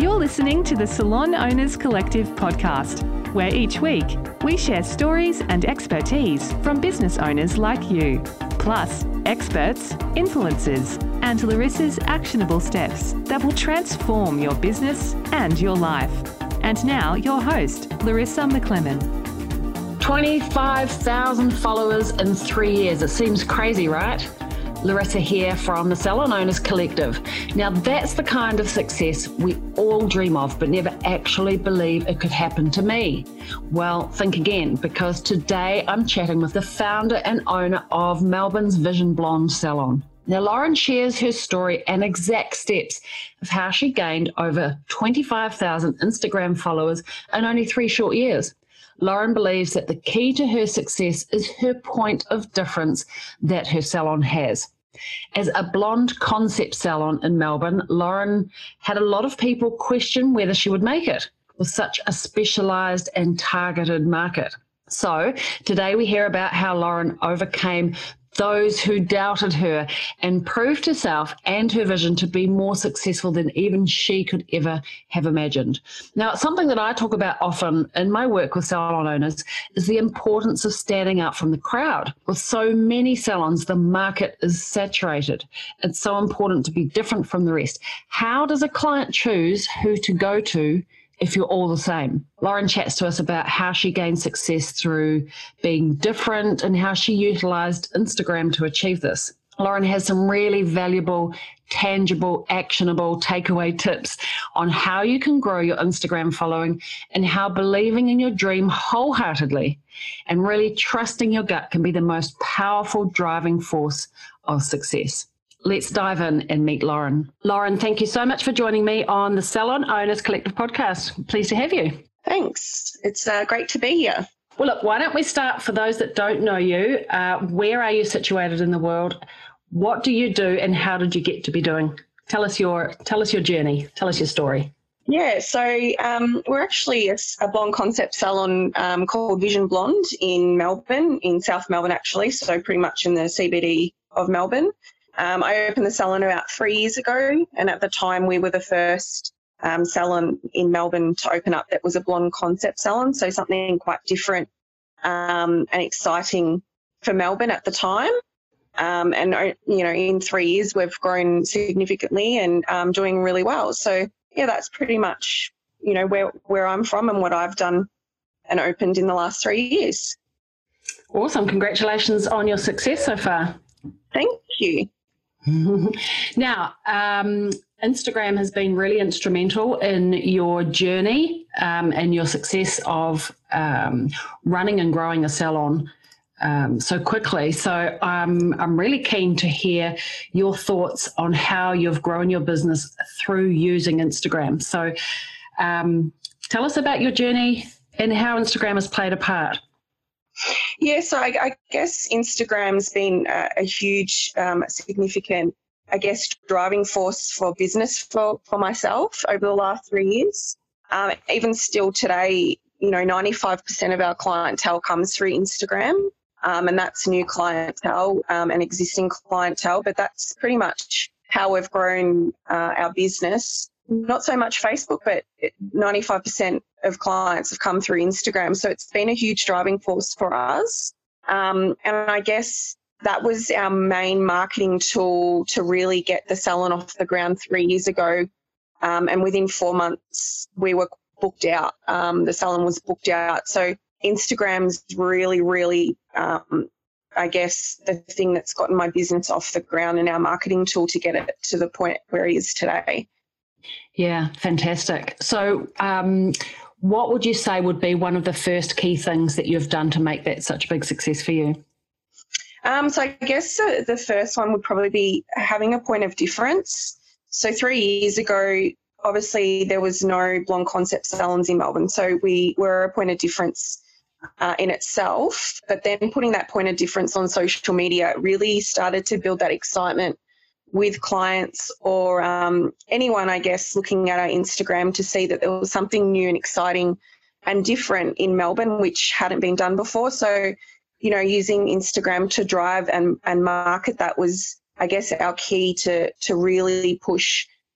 You're listening to the Salon Owners Collective podcast, where each week we share stories and expertise from business owners like you, plus experts, influencers, and Larissa's actionable steps that will transform your business and your life. And now, your host, Larissa McLennan. 25,000 followers in 3 years. It seems crazy, right? Larissa here from the Salon Owners Collective. Now, that's the kind of success we all dream of, but never actually believe it could happen to me. Well, think again, because today I'm chatting with the founder and owner of Melbourne's Vision Blonde Salon. Now, Lauren shares her story and exact steps of how she gained over 25,000 Instagram followers in only 3 short years. Lauren believes that the key to her success is her point of difference that her salon has. As a blonde concept salon in Melbourne, Lauren had a lot of people question whether she would make it with such a specialised and targeted market. So today we hear about how Lauren overcame those who doubted her and proved herself and her vision to be more successful than even she could ever have imagined. Now, something that I talk about often in my work with salon owners is the importance of standing out from the crowd. With so many salons, the market is saturated. It's so important to be different from the rest. How does a client choose who to go to if you're all the same? Lauren chats to us about how she gained success through being different and how she utilised Instagram to achieve this. Lauren has some really valuable, tangible, actionable takeaway tips on how you can grow your Instagram following and how believing in your dream wholeheartedly and really trusting your gut can be the most powerful driving force of success. Let's dive in and meet Lauren. Lauren, thank you so much for joining me on the Salon Owners Collective podcast. Pleased to have you. Thanks. It's great to be here. Well, look, why don't we start, for those that don't know you, where are you situated in the world? What do you do and how did you get to be doing? Tell us your journey. Tell us your story. Yeah, so we're actually a blonde concept salon called Vision Blonde in Melbourne, in South Melbourne actually, so pretty much in the CBD of Melbourne. I opened the salon about 3 years ago, and at the time we were the first salon in Melbourne to open up that was a blonde concept salon, so something quite different and exciting for Melbourne at the time. And, you know, in 3 years we've grown significantly and doing really well. So, yeah, that's pretty much, you know, where I'm from and what I've done and opened in the last 3 years. Awesome. Congratulations on your success so far. Thank you. Now, Instagram has been really instrumental in your journey and your success of running and growing a salon so quickly. So I'm really keen to hear your thoughts on how you've grown your business through using Instagram. So tell us about your journey and how Instagram has played a part. Yeah, so I guess Instagram's been a huge, significant, I guess, driving force for business for myself over the last 3 years. Even still today, you know, 95% of our clientele comes through Instagram, and that's new clientele and existing clientele, but that's pretty much how we've grown our business. Not so much Facebook, but 95% of clients have come through Instagram. So it's been a huge driving force for us. And I guess that was our main marketing tool to really get the salon off the ground 3 years ago. And within 4 months, we were booked out. The salon was booked out. So Instagram's really, really, I guess, the thing that's gotten my business off the ground and our marketing tool to get it to the point where it is today. Yeah, fantastic. So what would you say would be one of the first key things that you've done to make that such a big success for you? So I guess the first one would probably be having a point of difference. So 3 years ago, obviously there was no blonde concept salons in Melbourne. So we were a point of difference in itself. But then putting that point of difference on social media really started to build that excitement with clients or anyone, I guess, looking at our Instagram to see that there was something new and exciting and different in Melbourne, which hadn't been done before. So, you know, using Instagram to drive and market that was, I guess, our key to really push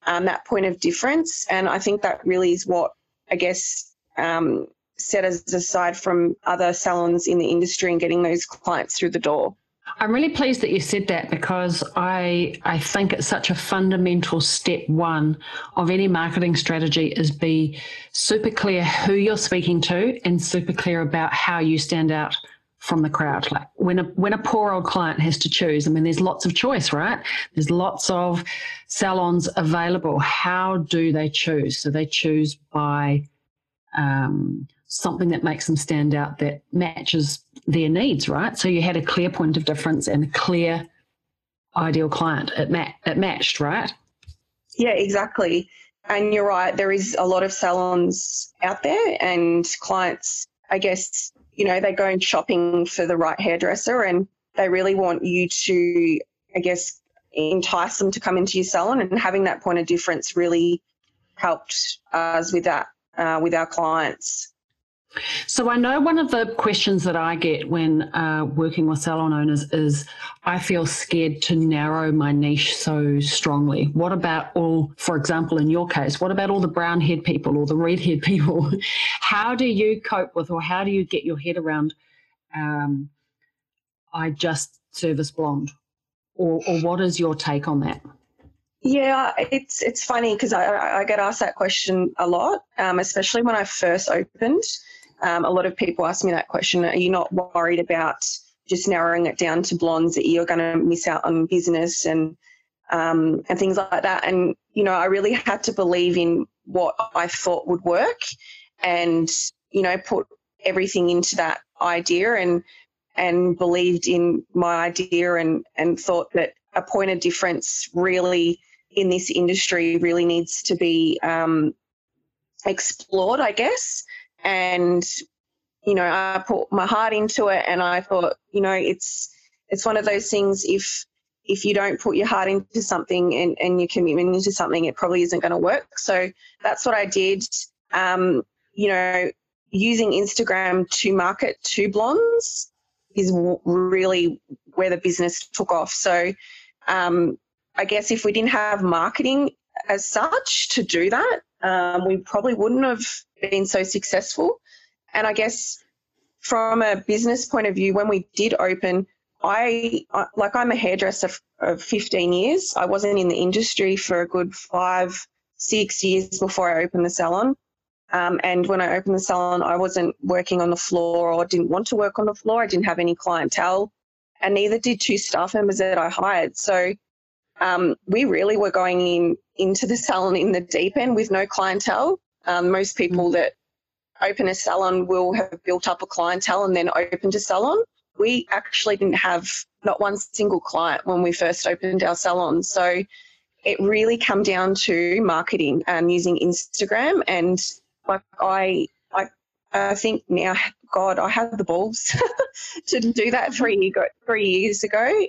that point of difference. And I think that really is what, I guess, set us aside from other salons in the industry and getting those clients through the door. I'm really pleased that you said that, because I think it's such a fundamental step one of any marketing strategy is be super clear who you're speaking to and super clear about how you stand out from the crowd. Like when a poor old client has to choose, I mean, there's lots of choice, right? There's lots of salons available. How do they choose? So they choose by something that makes them stand out, that matches their needs, right? So you had a clear point of difference and a clear ideal client. It matched, right? Yeah, exactly. And you're right, there is a lot of salons out there, and clients, I guess, they go shopping for the right hairdresser, and they really want you to, I guess, entice them to come into your salon, and having that point of difference really helped us with that, with our clients. So I know one of the questions that I get when working with salon owners is, I feel scared to narrow my niche so strongly. What about for example, in your case, what about all the brown-haired people or the red-haired people? How do you cope with, or how do you get your head around, I just service blonde? Or what is your take on that? Yeah, it's funny because I get asked that question a lot, especially when I first opened. A lot of people ask me that question. Are you not worried about just narrowing it down to blondes, that you're going to miss out on business and things like that? And, I really had to believe in what I thought would work and, put everything into that idea and believed in my idea and thought that a point of difference really in this industry really needs to be explored, I guess. And, I put my heart into it, and I thought, it's one of those things, if you don't put your heart into something and your commitment into something, it probably isn't going to work. So that's what I did. Using Instagram to market to blondes is really where the business took off. So I guess if we didn't have marketing as such to do that, we probably wouldn't have been so successful. And I guess from a business point of view, when we did open, I'm a hairdresser of 15 years. I wasn't in the industry for a good 5-6 years before I opened the salon. And when I opened the salon, I wasn't working on the floor, or didn't want to work on the floor. I didn't have any clientele, and neither did 2 staff members that I hired. So we really were going into the salon in the deep end with no clientele. Most people that open a salon will have built up a clientele and then opened a salon. We actually didn't have not one single client when we first opened our salon. So it really come down to marketing and using Instagram. And I think now, God, I had the balls to do that 3 years ago.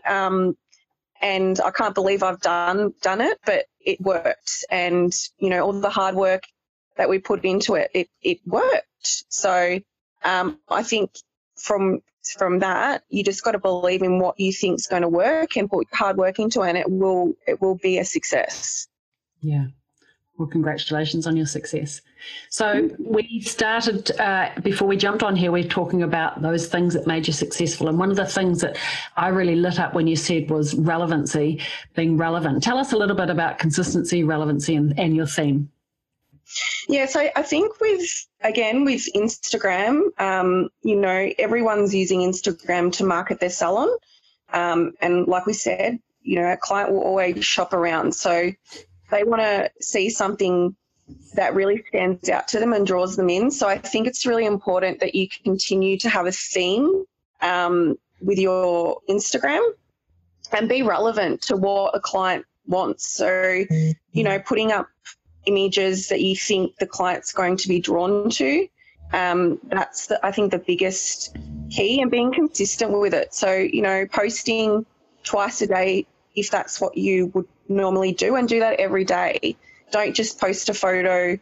And I can't believe I've done it, but it worked. And, all the hard work that we put into it worked. So I think from that, you just got to believe in what you think is going to work and put hard work into it, and it will be a success. Yeah. Well, congratulations on your success. So we started, before we jumped on here, we were talking about those things that made you successful. And one of the things that I really lit up when you said was relevancy, being relevant. Tell us a little bit about consistency, relevancy, and your theme. Yeah, so I think with Instagram, everyone's using Instagram to market their salon. And like we said, a client will always shop around. So they want to see something that really stands out to them and draws them in. So I think it's really important that you continue to have a theme with your Instagram and be relevant to what a client wants. So, putting up images that you think the client's going to be drawn to, that's, I think, the biggest key, and being consistent with it. So, posting twice a day, if that's what you would normally do, and do that every day. Don't just post a photo,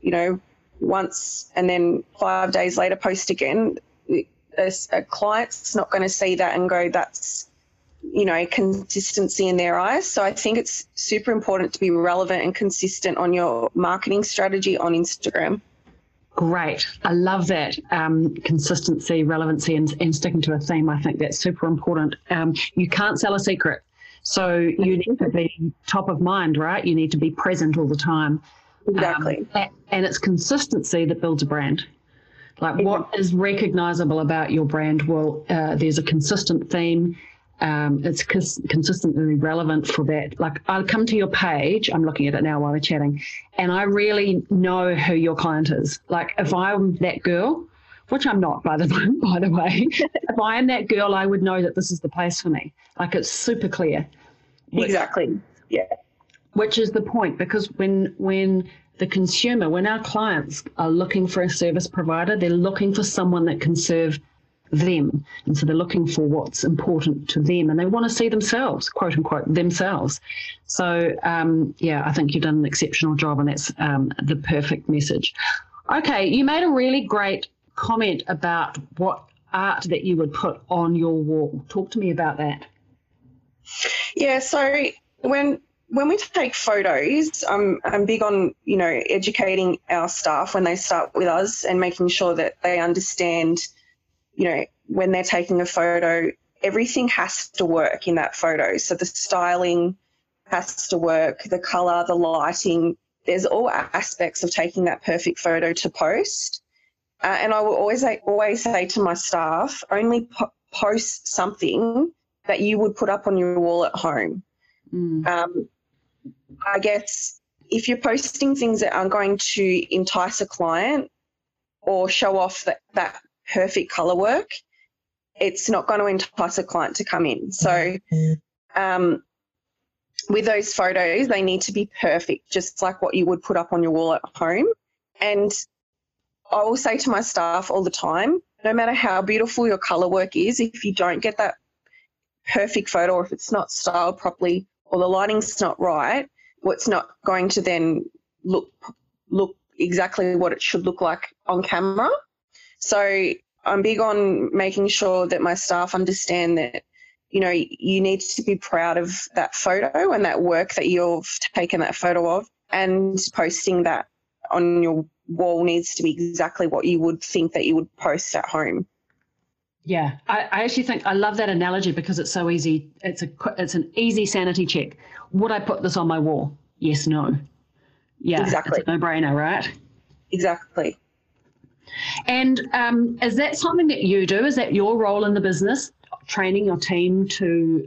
once and then 5 days later post again. A client's not going to see that and go, that's consistency in their eyes. So I think it's super important to be relevant and consistent on your marketing strategy on Instagram. Great. I love that. Consistency, relevancy, and sticking to a theme. I think that's super important. You can't sell a secret. So you need to be top of mind, right? You need to be present all the time. Exactly. And it's consistency that builds a brand. Like what is recognizable about your brand? Well, there's a consistent theme. It's consistently relevant for that. Like I'll come to your page, I'm looking at it now while we're chatting, and I really know who your client is. Like if I'm that girl, which I'm not, by the way, if I am that girl, I would know that this is the place for me. Like it's super clear. Exactly. Yeah. Which is the point, because when the consumer, when our clients are looking for a service provider, they're looking for someone that can serve them. And so they're looking for what's important to them, and they want to see themselves, quote unquote, themselves. So, I think you've done an exceptional job, and that's the perfect message. Okay, you made a really great comment about what art that you would put on your wall. Talk to me about that. Yeah, so when we take photos, I'm big on, educating our staff when they start with us and making sure that they understand, when they're taking a photo, everything has to work in that photo. So the styling has to work, the colour, the lighting, there's all aspects of taking that perfect photo to post. And I will always say to my staff, only post something that you would put up on your wall at home. I guess if you're posting things that are going to entice a client or show off that perfect colour work, it's not going to entice a client to come in. So with those photos, they need to be perfect, just like what you would put up on your wall at home. And I will say to my staff all the time, no matter how beautiful your colour work is, if you don't get that perfect photo, or if it's not styled properly or the lighting's not right, well, it's not going to then look exactly what it should look like on camera. So I'm big on making sure that my staff understand that, you need to be proud of that photo and that work that you've taken that photo of, and posting that on your wall needs to be exactly what you would think that you would post at home. Yeah, I actually think I love that analogy because it's so easy. It's an easy sanity check. Would I put this on my wall? Yes, no. Yeah, exactly. It's a no-brainer, right? Exactly. And is that something that you do? Is that your role in the business, training your team to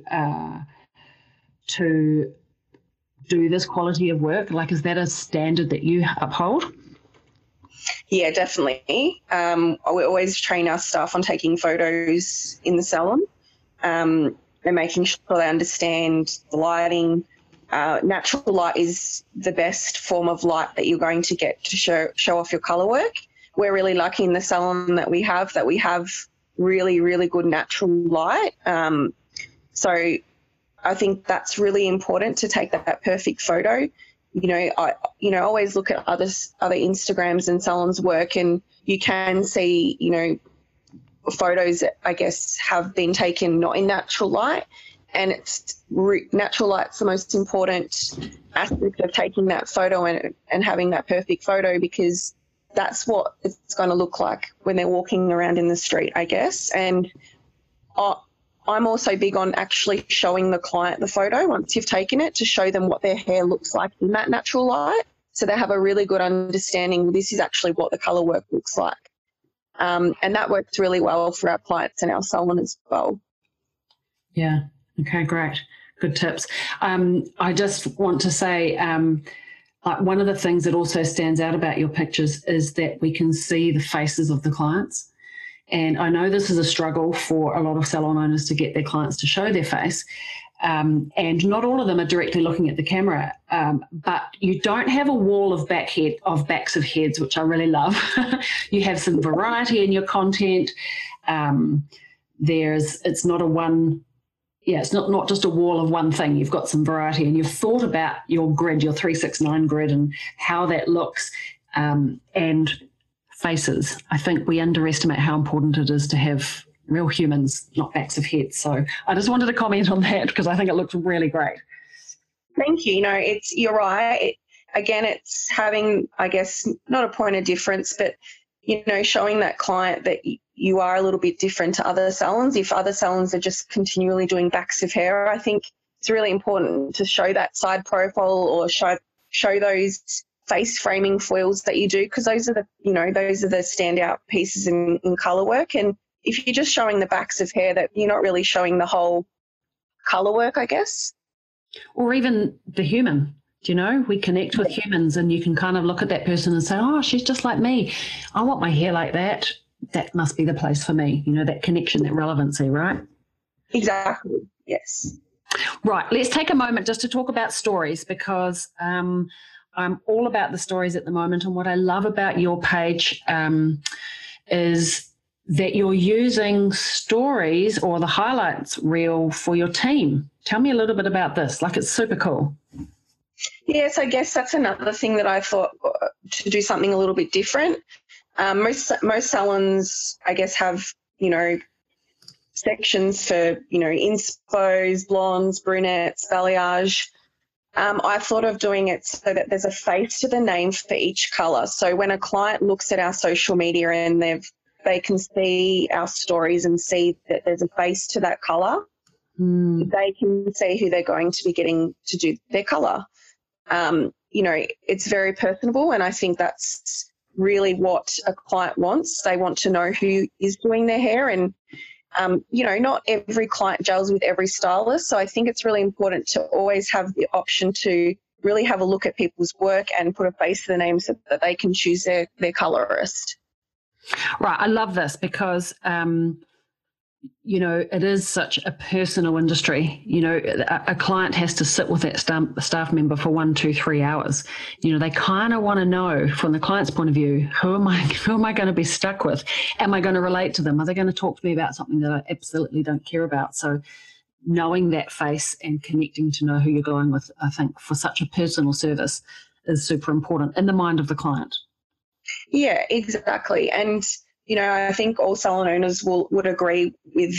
do this quality of work? Like, is that a standard that you uphold? Yeah, definitely. We always train our staff on taking photos in the salon and making sure they understand the lighting. Natural light is the best form of light that you're going to get to show off your colour work. We're really lucky in the salon that we have really, really good natural light. So I think that's really important to take that perfect photo. I always look at other Instagrams and salons' work, and you can see, photos that I guess have been taken not in natural light, and natural light's the most important aspect of taking that photo and having that perfect photo, because that's what it's going to look like when they're walking around in the street, I guess. And I'm also big on actually showing the client the photo once you've taken it, to show them what their hair looks like in that natural light, so they have a really good understanding, this is actually what the colour work looks like. And that works really well for our clients and our salon as well. Yeah. Okay, great. Good tips. I just want to say one of the things that also stands out about your pictures is that we can see the faces of the clients. And I know this is a struggle for a lot of salon owners to get their clients to show their face. And not all of them are directly looking at the camera. But you don't have a wall of backs of heads, which I really love. You have some variety in your content. It's not just a wall of one thing. You've got some variety, and you've thought about your grid, your 369 grid, and how that looks, and faces. I think we underestimate how important it is to have real humans, not backs of heads. So I just wanted to comment on that because I think it looks really great. Thank you. You're right. It's having, I guess, not a point of difference, but, showing that client that you are a little bit different to other salons. If other salons are just continually doing backs of hair, I think it's really important to show that side profile or show those face framing foils that you do, because those are the standout pieces in colour work. And if you're just showing the backs of hair, that you're not really showing the whole colour work, I guess. Or even the human. We connect with humans, and you can kind of look at that person and say, oh, she's just like me. I want my hair like that. That must be the place for me. That connection, that relevancy, right? Exactly. Yes. Right. Let's take a moment just to talk about stories, because I'm all about the stories at the moment. And what I love about your page is that you're using stories or the highlights reel for your team. Tell me a little bit about this. It's super cool. Yes, I guess that's another thing that I thought to do something a little bit different. Most salons, I guess, have, sections for, inspos, blondes, brunettes, balayage. I thought of doing it so that there's a face to the name for each colour. So when a client looks at our social media and they can see our stories and see that there's a face to that colour, they can see who they're going to be getting to do their colour. It's very personable, and I think that's really what a client wants. They want to know who is doing their hair, and, not every client gels with every stylist. So I think it's really important to always have the option to really have a look at people's work and put a face to the name so that they can choose their colorist. Right. I love this because, it is such a personal industry. A client has to sit with that staff member for 1, 2, 3 hours. They kind of want to know from the client's point of view, who am I going to be stuck with? Am I going to relate to them? Are they going to talk to me about something that I absolutely don't care about? So knowing that face and connecting to know who you're going with, I think for such a personal service is super important in the mind of the client. Yeah, exactly. And I think all salon owners would agree with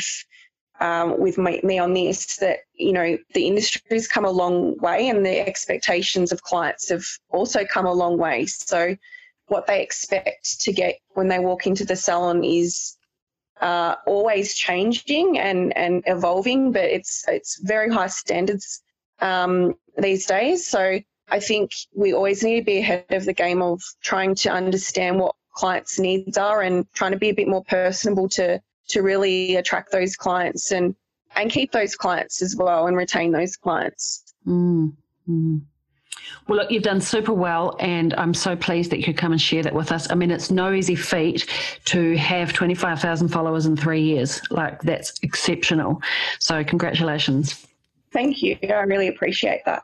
me on this, that, the industry's come a long way and the expectations of clients have also come a long way. So what they expect to get when they walk into the salon is always changing and evolving, but it's very high standards these days. So I think we always need to be ahead of the game of trying to understand what clients' needs are and trying to be a bit more personable to really attract those clients and keep those clients as well and retain those clients. Mm-hmm. Well, look, you've done super well, and I'm so pleased that you could come and share that with us. I mean, it's no easy feat to have 25,000 followers in 3 years. That's exceptional. So congratulations. Thank you. I really appreciate that.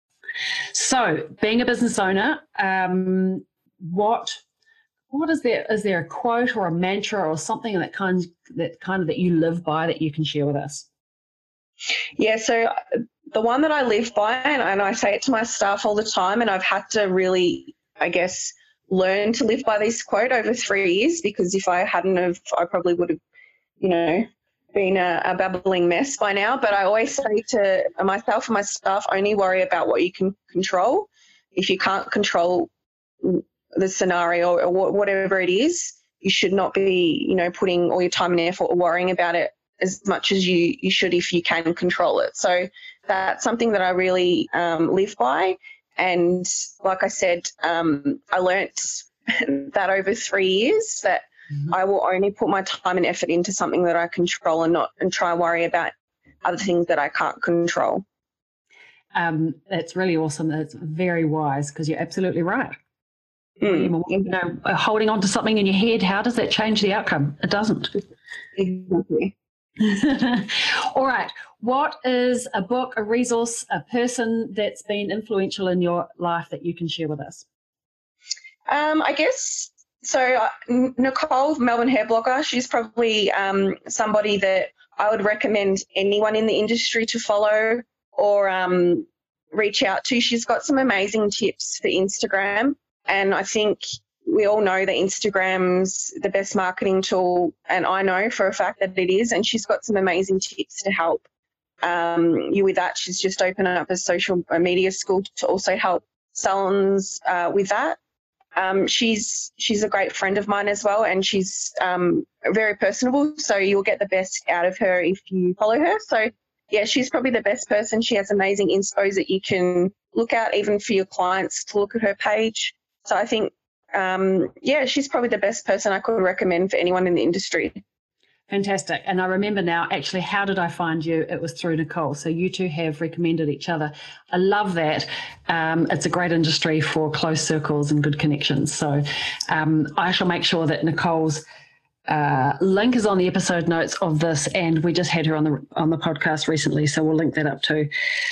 So being a business owner, what is there? Is there a quote or a mantra or something that you live by that you can share with us? Yeah, so the one that I live by, and I say it to my staff all the time, and I've had to really, I guess, learn to live by this quote over 3 years, because if I hadn't have, I probably would have, been a babbling mess by now. But I always say to myself and my staff, only worry about what you can control. If you can't control the scenario or whatever it is, you should not be, putting all your time and effort or worrying about it as much as you should if you can control it. So that's something that I really live by. And like I said, I learnt that over 3 years, that I will only put my time and effort into something that I control and try and worry about other things that I can't control. That's really awesome. That's very wise, because you're absolutely right. Holding on to something in your head, how does that change the outcome? It doesn't. Exactly. All right. What is a book, a resource, a person that's been influential in your life that you can share with us? I guess so. Nicole, Melbourne hair blogger, she's probably somebody that I would recommend anyone in the industry to follow or reach out to. She's got some amazing tips for Instagram, and I think we all know that Instagram's the best marketing tool, and I know for a fact that it is, and she's got some amazing tips to help you with that. She's just opened up a social media school to also help salons with that. She's a great friend of mine as well, and she's very personable, so you'll get the best out of her if you follow her. So yeah, she's probably the best person. She has amazing inspos that you can look at, even for your clients to look at her page. So I think, she's probably the best person I could recommend for anyone in the industry. Fantastic. And I remember now, actually, how did I find you? It was through Nicole. So you two have recommended each other. I love that. It's a great industry for close circles and good connections. So I shall make sure that Nicole's link is on the episode notes of this, and we just had her on the podcast recently, so we'll link that up too.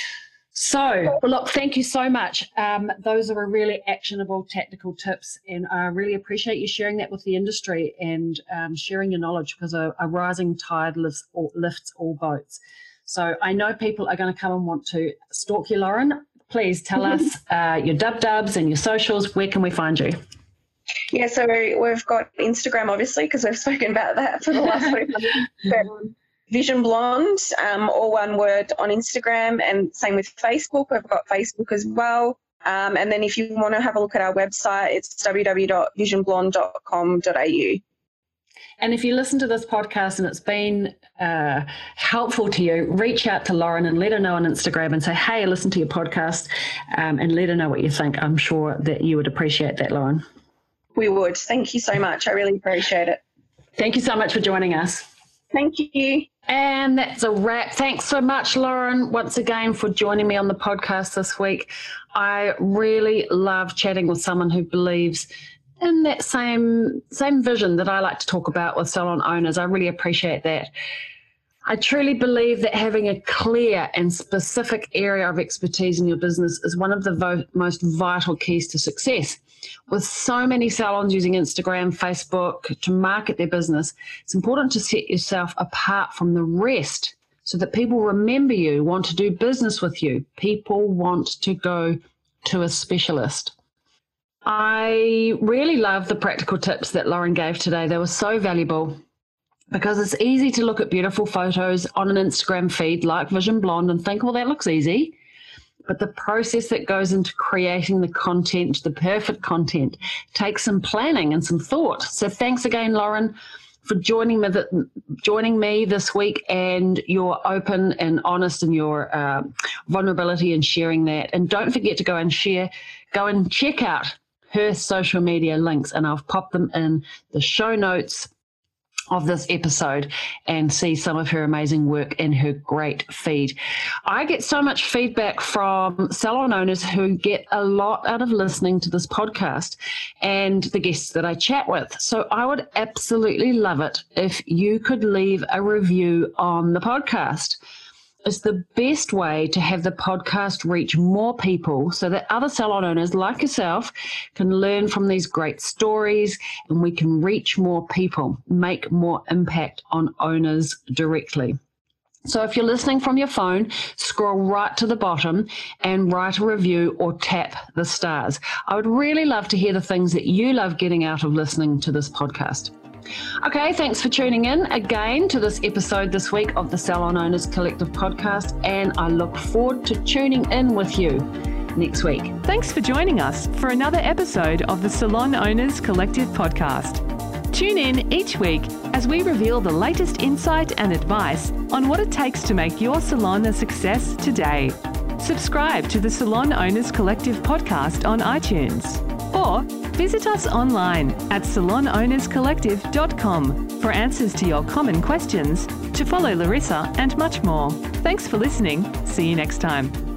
So, well, look, thank you so much. Those are really actionable tactical tips, and I really appreciate you sharing that with the industry and sharing your knowledge, because a rising tide lifts all boats. So I know people are going to come and want to stalk you, Lauren. Please tell us your dubs and your socials. Where can we find you? Yeah, so we've got Instagram, obviously, because we've spoken about that for the last 45 minutes. Vision Blonde, all one word on Instagram, and same with Facebook. We've got Facebook as well. And then if you want to have a look at our website, it's www.visionblonde.com.au. And if you listen to this podcast and it's been helpful to you, reach out to Lauren and let her know on Instagram and say, hey, I listened to your podcast, and let her know what you think. I'm sure that you would appreciate that, Lauren. We would. Thank you so much. I really appreciate it. Thank you so much for joining us. Thank you. And that's a wrap. Thanks so much, Lauren, once again for joining me on the podcast this week. I really love chatting with someone who believes in that same vision that I like to talk about with salon owners. I really appreciate that. I truly believe that having a clear and specific area of expertise in your business is one of the most vital keys to success. With so many salons using Instagram, Facebook to market their business, it's important to set yourself apart from the rest so that people remember you, want to do business with you. People want to go to a specialist. I really love the practical tips that Lauren gave today. They were so valuable, because it's easy to look at beautiful photos on an Instagram feed like Vision Blonde and think, well, that looks easy. But the process that goes into creating the content, the perfect content, takes some planning and some thought. So thanks again, Lauren, for joining me this week, and you're open and honest in your vulnerability and sharing that. And don't forget to go and check out her social media links, and I've popped them in the show notes of this episode, and see some of her amazing work in her great feed. I get so much feedback from salon owners who get a lot out of listening to this podcast and the guests that I chat with. So I would absolutely love it if you could leave a review on the podcast. It's the best way to have the podcast reach more people so that other salon owners like yourself can learn from these great stories, and we can reach more people, make more impact on owners directly. So if you're listening from your phone, scroll right to the bottom and write a review or tap the stars. I would really love to hear the things that you love getting out of listening to this podcast. Okay, thanks for tuning in again to this episode this week of the Salon Owners Collective podcast, and I look forward to tuning in with you next week. Thanks for joining us for another episode of the Salon Owners Collective podcast. Tune in each week as we reveal the latest insight and advice on what it takes to make your salon a success today. Subscribe to the Salon Owners Collective podcast on iTunes, or visit us online at salonownerscollective.com for answers to your common questions, to follow Larissa, and much more. Thanks for listening. See you next time.